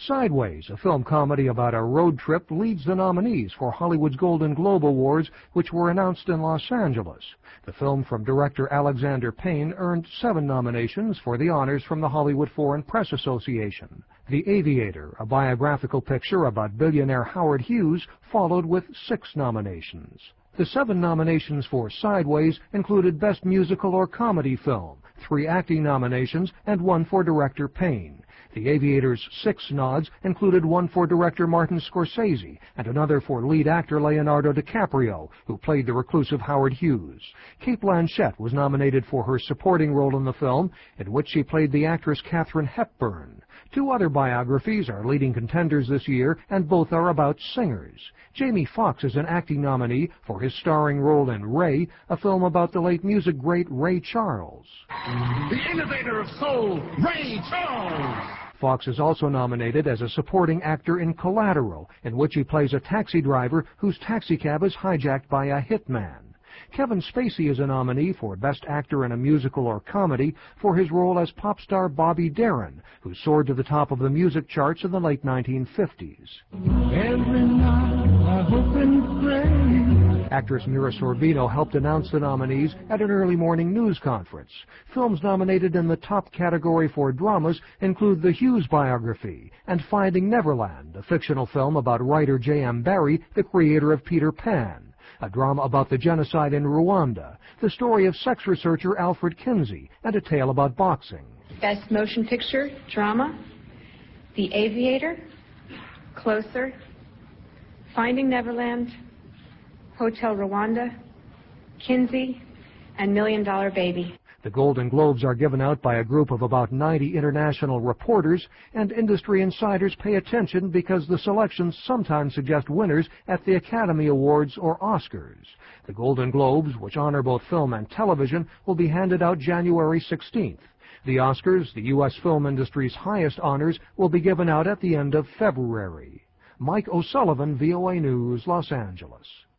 Sideways, a film comedy about a road trip, leads the nominees for Hollywood's Golden Globe Awards, which were announced in Los Angeles. The film from director Alexander Payne earned 7 nominations for the honors from the Hollywood Foreign Press Association. The Aviator, a biographical picture about billionaire Howard Hughes, followed with 6 nominations. The 7 nominations for Sideways included Best Musical or Comedy Film, 3 acting nominations, and 1 for director Payne. The Aviator's 6 nods included 1 for director Martin Scorsese and another for lead actor Leonardo DiCaprio, who played the reclusive Howard Hughes. Cate Blanchett was nominated for her supporting role in the film, in which she played the actress Katharine Hepburn. 2 other biographies are leading contenders this year, and both are about singers. Jamie Foxx is an acting nominee for his starring role in Ray, a film about the late music great Ray Charles. The innovator of soul, Ray Charles! Foxx is also nominated as a supporting actor in Collateral, in which he plays a taxi driver whose taxicab is hijacked by a hitman. Kevin Spacey is a nominee for Best Actor in a Musical or Comedy for his role as pop star Bobby Darin, who soared to the top of the music charts in the late 1950s. Every night I hope and pray. Actress Mira Sorvino helped announce the nominees at an early morning news conference. Films nominated in the top category for dramas include The Hughes Biography and Finding Neverland, a fictional film about writer J.M. Barrie, the creator of Peter Pan. A drama about the genocide in Rwanda, the story of sex researcher Alfred Kinsey, and a tale about boxing. Best Motion Picture, Drama, The Aviator, Closer, Finding Neverland, Hotel Rwanda, Kinsey, and Million Dollar Baby. The Golden Globes are given out by a group of about 90 international reporters, and industry insiders pay attention because the selections sometimes suggest winners at the Academy Awards or Oscars. The Golden Globes, which honor both film and television, will be handed out January 16th. The Oscars, the U.S. film industry's highest honors, will be given out at the end of February. Mike O'Sullivan, VOA News, Los Angeles.